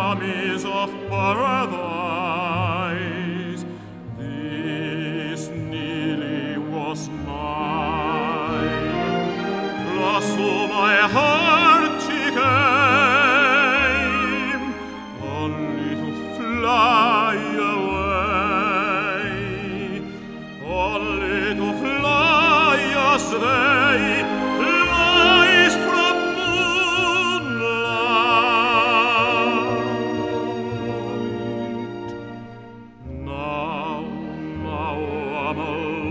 promise of paradise. This nearly was mine. Close to my heart she came, only to fly away, only to fly as they flies from moonlight. Now I'm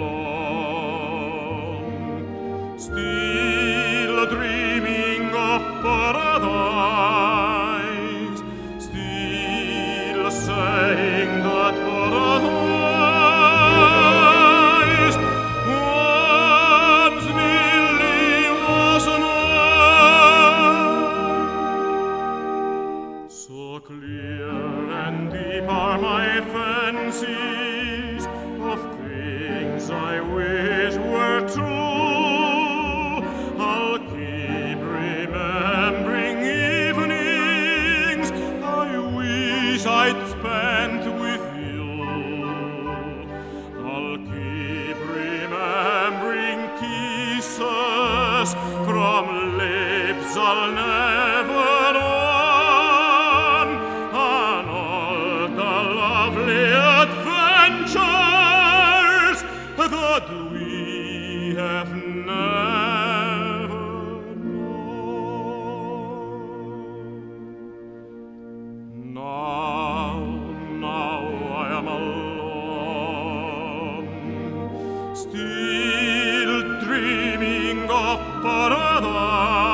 alone, still dreaming of paradise, still saying that paradise once nearly was mine. So clear and deep are my fancies of things I wish were true. I'll keep remembering evenings I wish I'd spent with you. I'll keep remembering kisses from lips I'll never own, and all the lovely adventures that we have never known. Now I am alone, still dreaming of paradise.